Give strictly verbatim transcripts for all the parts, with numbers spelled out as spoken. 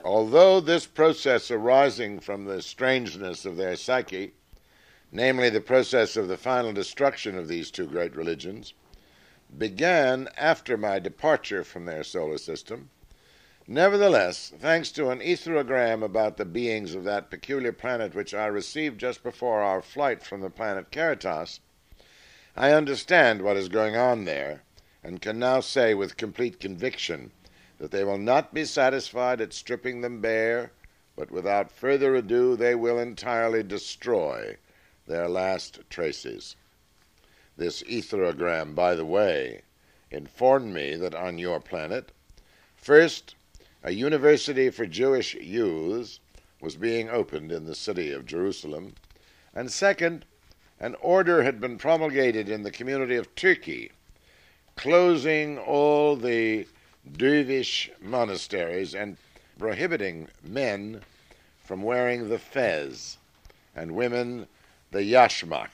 Although this process arising from the strangeness of their psyche, namely the process of the final destruction of these two great religions, began after my departure from their solar system, nevertheless, thanks to an etherogram about the beings of that peculiar planet which I received just before our flight from the planet Caritas, I understand what is going on there, and can now say with complete conviction that they will not be satisfied at stripping them bare, but without further ado they will entirely destroy their last traces. This etherogram, by the way, informed me that on your planet, first, a university for Jewish youths was being opened in the city of Jerusalem, and second, an order had been promulgated in the community of Turkey, closing all the dervish monasteries and prohibiting men from wearing the fez and women the yashmak.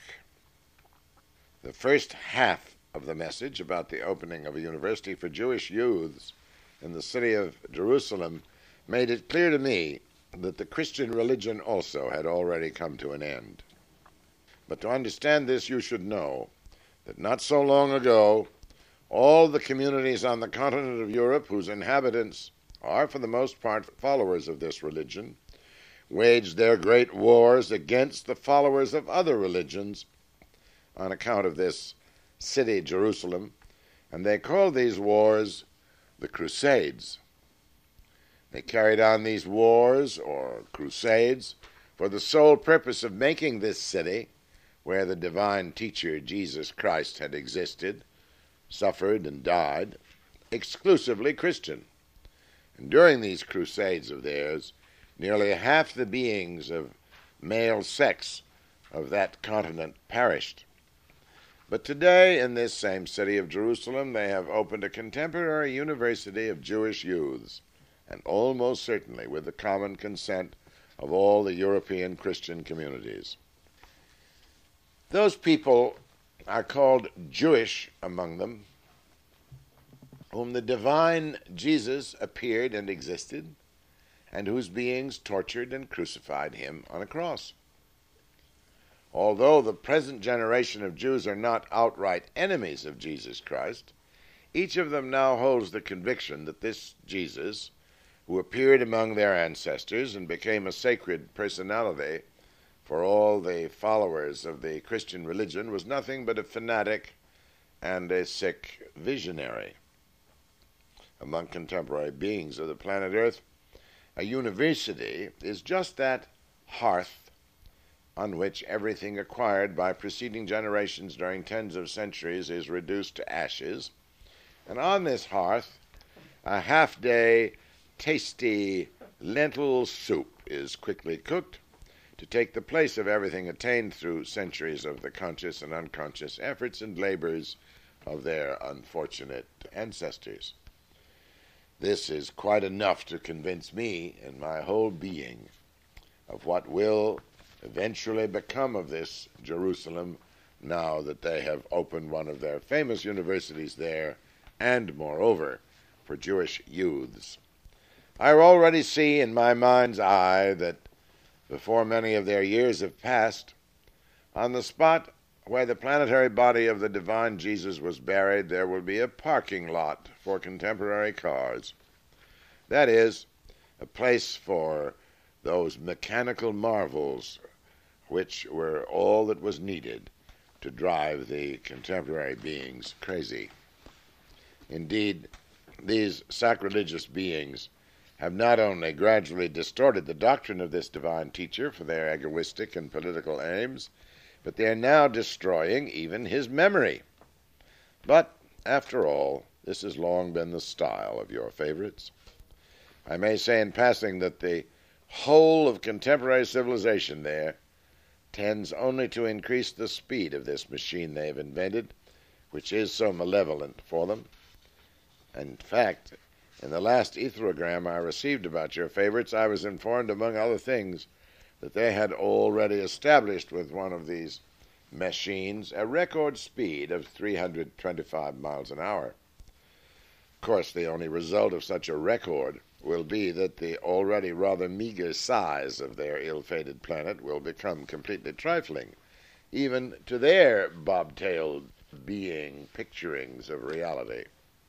The first half of the message about the opening of a university for Jewish youths in the city of Jerusalem made it clear to me that the Christian religion also had already come to an end. But to understand this, you should know that not so long ago, all the communities on the continent of Europe whose inhabitants are for the most part followers of this religion waged their great wars against the followers of other religions on account of this city, Jerusalem, and they called these wars the Crusades. They carried on these wars, or crusades, for the sole purpose of making this city, where the divine teacher Jesus Christ had existed, suffered, and died, exclusively Christian. And during these crusades of theirs, nearly half the beings of male sex of that continent perished. But today, in this same city of Jerusalem, they have opened a contemporary university of Jewish youths, and almost certainly with the common consent of all the European Christian communities. Those people are called Jewish among them, whom the divine Jesus appeared and existed, and whose beings tortured and crucified him on a cross. Although the present generation of Jews are not outright enemies of Jesus Christ, each of them now holds the conviction that this Jesus, who appeared among their ancestors and became a sacred personality for all the followers of the Christian religion, was nothing but a fanatic and a sick visionary. Among contemporary beings of the planet Earth, a university is just that hearth on which everything acquired by preceding generations during tens of centuries is reduced to ashes, and on this hearth a half-day tasty lentil soup is quickly cooked to take the place of everything attained through centuries of the conscious and unconscious efforts and labors of their unfortunate ancestors. This is quite enough to convince me in my whole being of what will eventually become of this Jerusalem now that they have opened one of their famous universities there, and, moreover, for Jewish youths. I already see in my mind's eye that before many of their years have passed, on the spot where the planetary body of the divine Jesus was buried, there will be a parking lot for contemporary cars. That is, a place for those mechanical marvels which were all that was needed to drive the contemporary beings crazy. Indeed, these sacrilegious beings have not only gradually distorted the doctrine of this divine teacher for their egoistic and political aims, but they are now destroying even his memory. But, after all, this has long been the style of your favorites. I may say in passing that the whole of contemporary civilization there tends only to increase the speed of this machine they have invented, which is so malevolent for them. In fact, in the last etherogram I received about your favorites, I was informed, among other things, that they had already established with one of these machines a record speed of three hundred twenty-five miles an hour. Of course, the only result of such a record will be that the already rather meager size of their ill-fated planet will become completely trifling, even to their bobtailed being picturings of reality.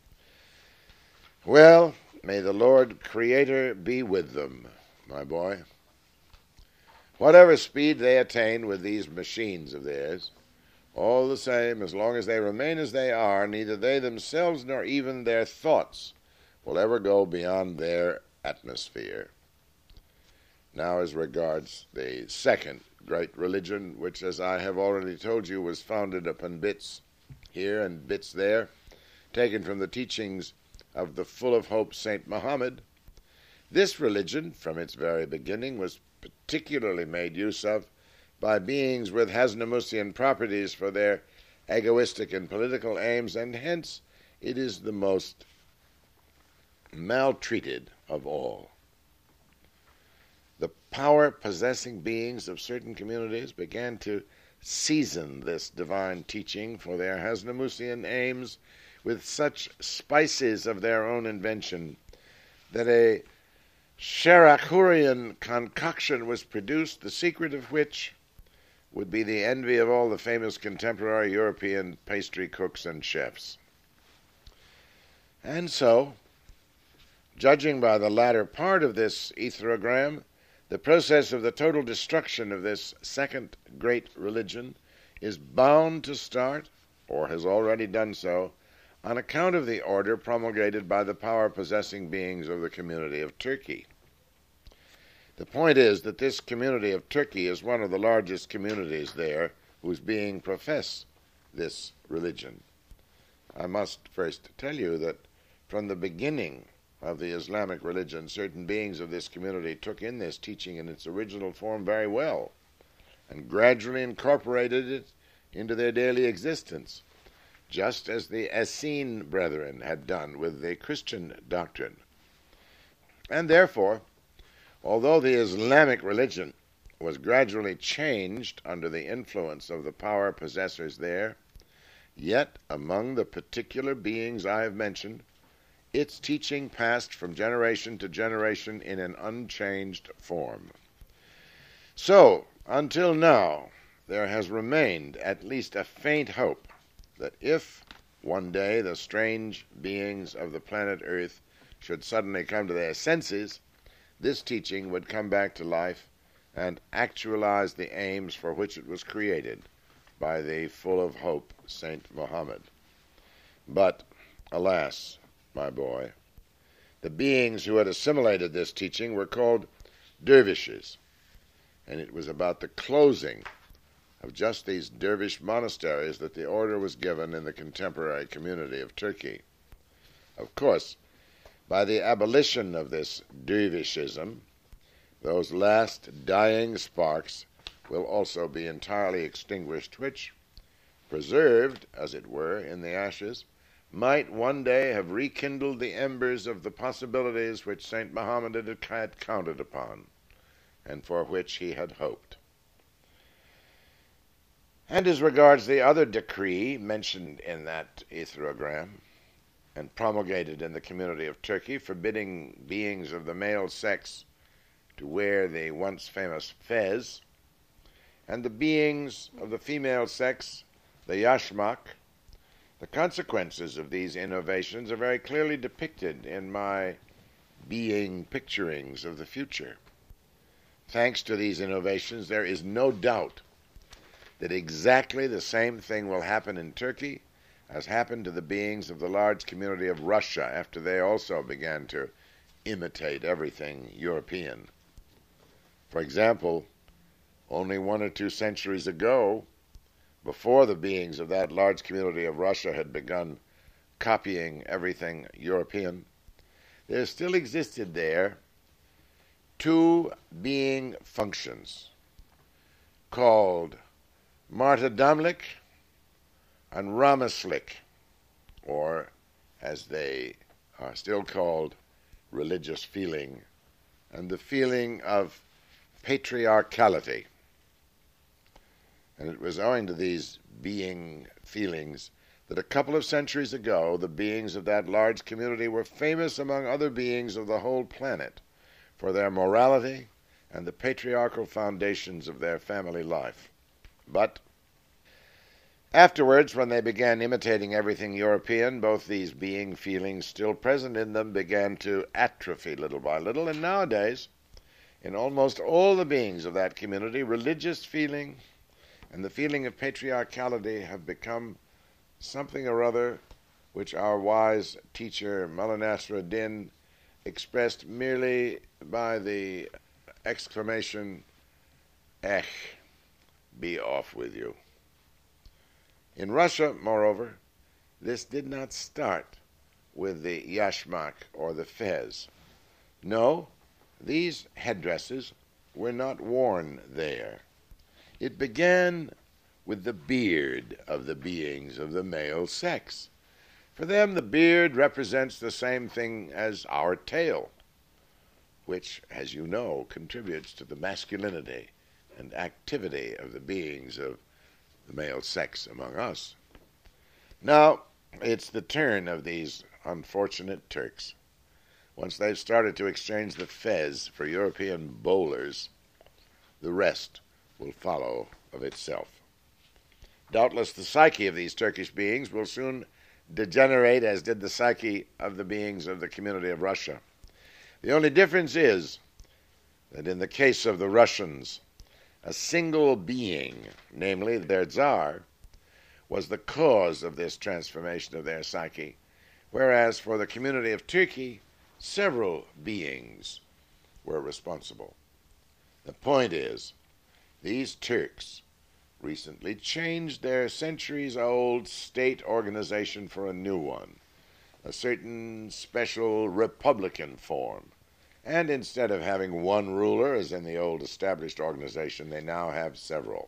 Well, may the Lord Creator be with them, my boy. Whatever speed they attain with these machines of theirs, all the same, as long as they remain as they are, neither they themselves nor even their thoughts will ever go beyond their atmosphere. Now, as regards the second great religion, which, as I have already told you, was founded upon bits here and bits there, taken from the teachings of the full of hope Saint Mohammed, this religion, from its very beginning, was particularly made use of by beings with Hasnamusian properties for their egoistic and political aims, and hence it is the most maltreated of all. The power-possessing beings of certain communities began to season this divine teaching for their Hasnamusian aims with such spices of their own invention that a Sherachurian concoction was produced, the secret of which would be the envy of all the famous contemporary European pastry cooks and chefs. And so, judging by the latter part of this etherogram, the process of the total destruction of this second great religion is bound to start, or has already done so, on account of the order promulgated by the power-possessing beings of the community of Turkey. The point is that this community of Turkey is one of the largest communities there whose being profess this religion. I must first tell you that from the beginning of the Islamic religion, certain beings of this community took in this teaching in its original form very well and gradually incorporated it into their daily existence, just as the Essene brethren had done with the Christian doctrine. And therefore, although the Islamic religion was gradually changed under the influence of the power possessors there, yet among the particular beings I have mentioned, its teaching passed from generation to generation in an unchanged form. So, until now, there has remained at least a faint hope that if one day the strange beings of the planet Earth should suddenly come to their senses, this teaching would come back to life and actualize the aims for which it was created by the full of hope Saint Mohammed. But, alas, my boy, the beings who had assimilated this teaching were called dervishes, and it was about the closing of just these dervish monasteries that the order was given in the contemporary community of Turkey. Of course, by the abolition of this dervishism, those last dying sparks will also be entirely extinguished, which, preserved, as it were, in the ashes, might one day have rekindled the embers of the possibilities which Saint Mohammed had counted upon, and for which he had hoped. And as regards the other decree mentioned in that etherogram, and promulgated in the community of Turkey, forbidding beings of the male sex to wear the once famous fez, and the beings of the female sex, the yashmak, the consequences of these innovations are very clearly depicted in my being picturings of the future. Thanks to these innovations, there is no doubt that exactly the same thing will happen in Turkey as happened to the beings of the large community of Russia after they also began to imitate everything European. For example, only one or two centuries ago, before the beings of that large community of Russia had begun copying everything European, there still existed there two being functions called Martadamlik and Ramaslik, or as they are still called, religious feeling, and the feeling of patriarchality. And it was owing to these being feelings that a couple of centuries ago the beings of that large community were famous among other beings of the whole planet for their morality and the patriarchal foundations of their family life. But afterwards, when they began imitating everything European, both these being feelings still present in them began to atrophy little by little, and nowadays, in almost all the beings of that community, religious feeling and the feeling of patriarchality have become something or other which our wise teacher Mullah Nasruddin expressed merely by the exclamation, "Ech, be off with you." In Russia, moreover, this did not start with the yashmak or the fez. No, these headdresses were not worn there. It began with the beard of the beings of the male sex. For them, the beard represents the same thing as our tail, which, as you know, contributes to the masculinity and activity of the beings of the male sex among us. Now, it's the turn of these unfortunate Turks. Once they've started to exchange the fez for European bowlers, the rest will follow of itself. Doubtless the psyche of these Turkish beings will soon degenerate as did the psyche of the beings of the community of Russia. The only difference is that in the case of the Russians, a single being, namely their Tsar, was the cause of this transformation of their psyche, whereas for the community of Turkey, several beings were responsible. The point is, these Turks recently changed their centuries-old state organization for a new one, a certain special republican form. And instead of having one ruler, as in the old established organization, they now have several.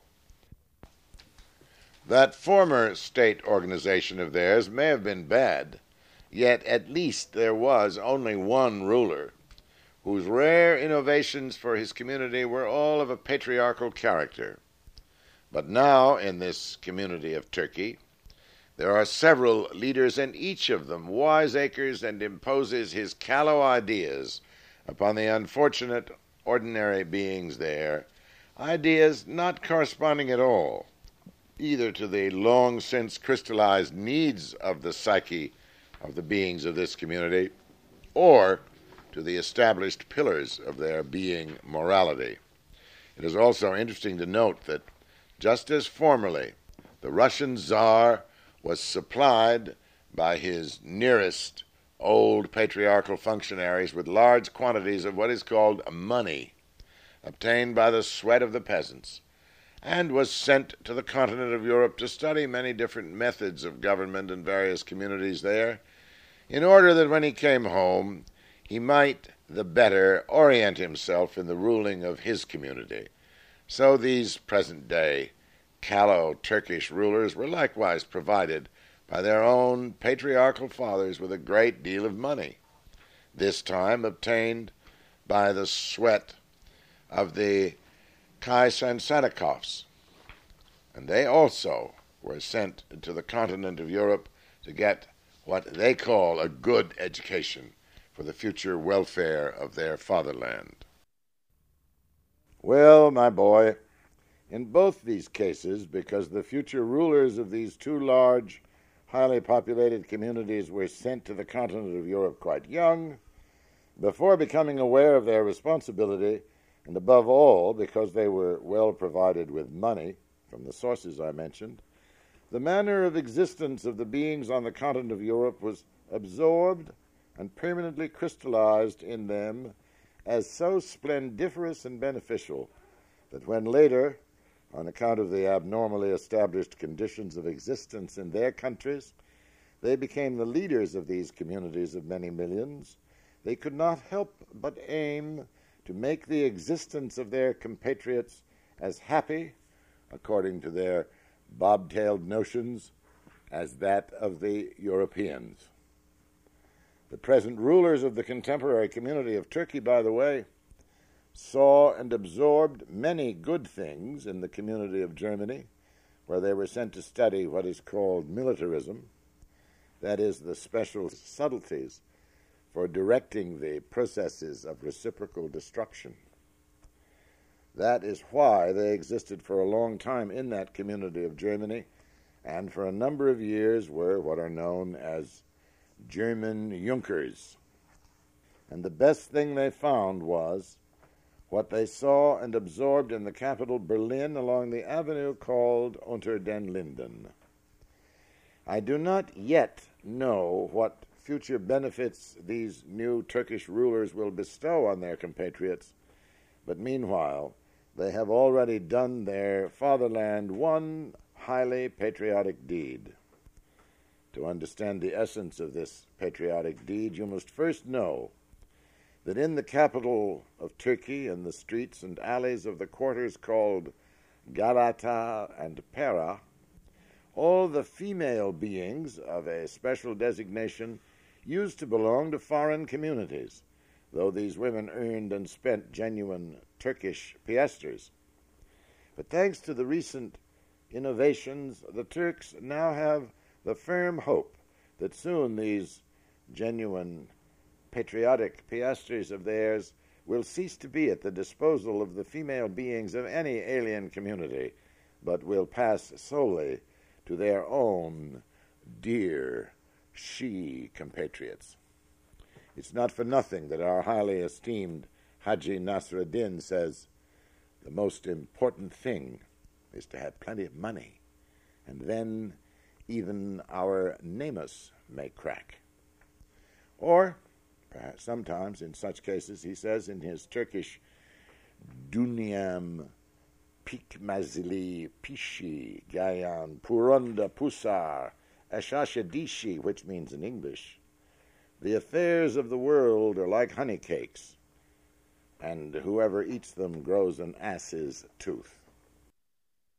That former state organization of theirs may have been bad, yet at least there was only one ruler, whose rare innovations for his community were all of a patriarchal character. But now, in this community of Turkey, there are several leaders, and each of them wiseacres and imposes his callow ideas upon the unfortunate ordinary beings there, ideas not corresponding at all either to the long since crystallized needs of the psyche of the beings of this community or to the established pillars of their being morality. It is also interesting to note that just as formerly the Russian Tsar was supplied by his nearest old patriarchal functionaries with large quantities of what is called money, obtained by the sweat of the peasants, and was sent to the continent of Europe to study many different methods of government in various communities there, in order that when he came home he might the better orient himself in the ruling of his community. So these present-day callow Turkish rulers were likewise provided by their own patriarchal fathers with a great deal of money, this time obtained by the sweat of the Kaysansarikovs, and they also were sent to the continent of Europe to get what they call a good education for the future welfare of their fatherland. Well, my boy, in both these cases, because the future rulers of these two large, highly populated communities were sent to the continent of Europe quite young, before becoming aware of their responsibility, and above all, because they were well provided with money from the sources I mentioned, the manner of existence of the beings on the continent of Europe was absorbed and permanently crystallized in them as so splendiferous and beneficial that when later, on account of the abnormally established conditions of existence in their countries, they became the leaders of these communities of many millions, they could not help but aim to make the existence of their compatriots as happy, according to their bobtailed notions, as that of the Europeans. The present rulers of the contemporary community of Turkey, by the way, saw and absorbed many good things in the community of Germany, where they were sent to study what is called militarism, that is, the special subtleties for directing the processes of reciprocal destruction. That is why they existed for a long time in that community of Germany, and for a number of years were what are known as German Junkers. And the best thing they found was what they saw and absorbed in the capital Berlin along the avenue called Unter den Linden. I do not yet know what future benefits these new Turkish rulers will bestow on their compatriots, but meanwhile they have already done their fatherland one highly patriotic deed. To understand the essence of this patriotic deed, you must first know that in the capital of Turkey, in the streets and alleys of the quarters called Galata and Pera, all the female beings of a special designation used to belong to foreign communities, though these women earned and spent genuine Turkish piastres. But thanks to the recent innovations, the Turks now have the firm hope that soon these genuine patriotic piastres of theirs will cease to be at the disposal of the female beings of any alien community, but will pass solely to their own dear she compatriots. It's not for nothing that our highly esteemed Haji Nasruddin says, the most important thing is to have plenty of money, and then even our namus may crack. Or, perhaps sometimes in such cases, he says in his Turkish, Dünyam Pikmazili Pishi Gayan Purunda Pusar Ashashadishi, which means in English, the affairs of the world are like honey cakes, and whoever eats them grows an ass's tooth.